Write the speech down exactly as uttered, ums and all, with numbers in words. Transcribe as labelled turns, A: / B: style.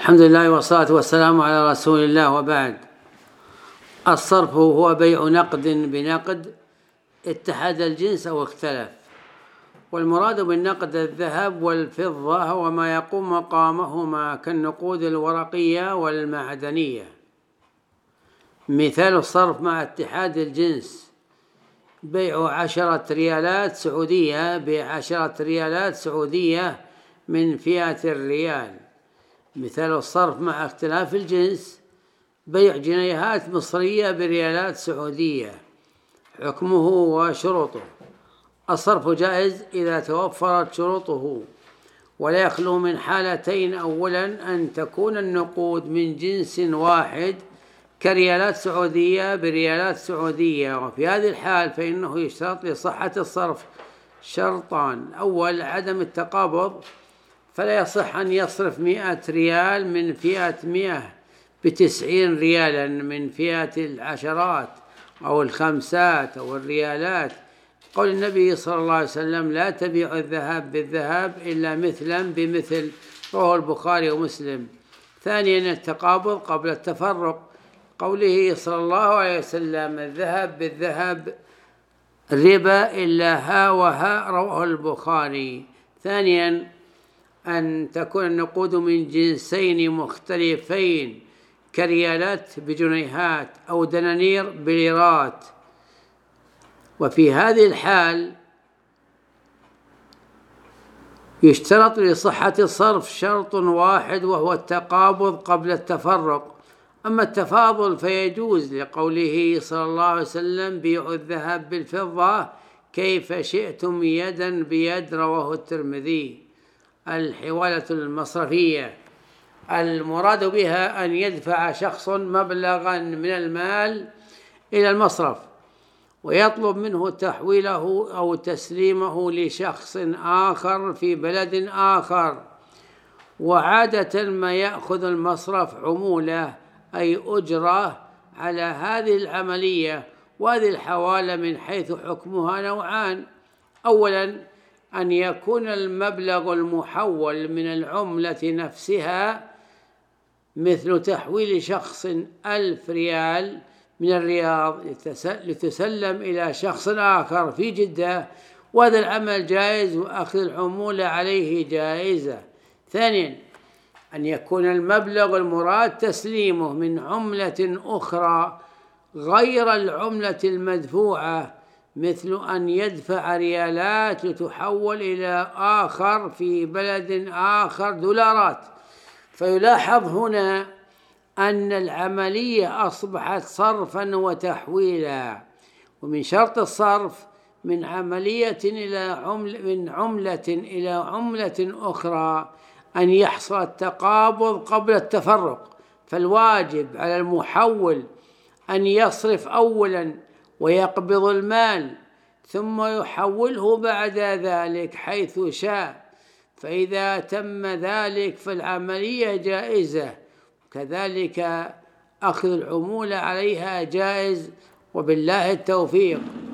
A: الحمد لله والصلاة والسلام على رسول الله، وبعد. الصرف هو بيع نقد بنقد اتحد الجنس أو اختلف، والمراد بالنقد الذهب والفضة وما يقوم مقامهما كالنقود الورقية والمعدنية. مثال الصرف مع اتحاد الجنس: بيع عشرة ريالات سعودية بعشرة ريالات سعودية من فئة الريال. مثال الصرف مع اختلاف الجنس: بيع جنيهات مصرية بريالات سعودية. حكمه وشروطه: الصرف جائز إذا توفرت شروطه، ولا يخلو من حالتين: أولا أن تكون النقود من جنس واحد كريالات سعودية بريالات سعودية، وفي هذه الحال فإنه يشترط لصحة الصرف شرطان: أول عدم التقابض، فلا يصح أن يصرف مئة ريال من فئة مئة بتسعين ريالا من فئة العشرات أو الخمسات أو الريالات. قول النبي صلى الله عليه وسلم: لا تبيع الذهب بالذهب إلا مثلا بمثل، رواه البخاري ومسلم. ثانيا التقابض قبل التفرق، قوله صلى الله عليه وسلم: الذهب بالذهب ربا إلا ها وها، رواه البخاري. ثانيا أن تكون النقود من جنسين مختلفين كريالات بجنيهات أو دنانير بليرات، وفي هذه الحال يشترط لصحة الصرف شرط واحد، وهو التقابض قبل التفرق. أما التفاضل فيجوز، لقوله صلى الله عليه وسلم: بيعوا الذهب بالفضة كيف شئتم يدا بيد، رواه الترمذي. الحوالة المصرفية: المراد بها أن يدفع شخص مبلغا من المال إلى المصرف ويطلب منه تحويله أو تسليمه لشخص آخر في بلد آخر، وعادة ما يأخذ المصرف عمولة أي أجرة على هذه العملية. وهذه الحوالة من حيث حكمها نوعان: أولا أن يكون المبلغ المحول من العملة نفسها، مثل تحويل شخص ألف ريال من الرياض لتسلم إلى شخص آخر في جدة، وهذا العمل جائز وأخذ العمولة عليه جائزة. ثانيا أن يكون المبلغ المراد تسليمه من عملة أخرى غير العملة المدفوعة، مثل أن يدفع ريالات لتحول إلى آخر في بلد آخر دولارات. فيلاحظ هنا أن العملية أصبحت صرفا وتحويلا. ومن شرط الصرف من عملية إلى عمل من عملة إلى عملة أخرى أن يحصل التقابض قبل التفرق، فالواجب على المحول أن يصرف أولا ويقبض المال ثم يحوله بعد ذلك حيث شاء، فإذا تم ذلك فالعملية جائزة، كذلك أخذ العمولة عليها جائز، وبالله التوفيق.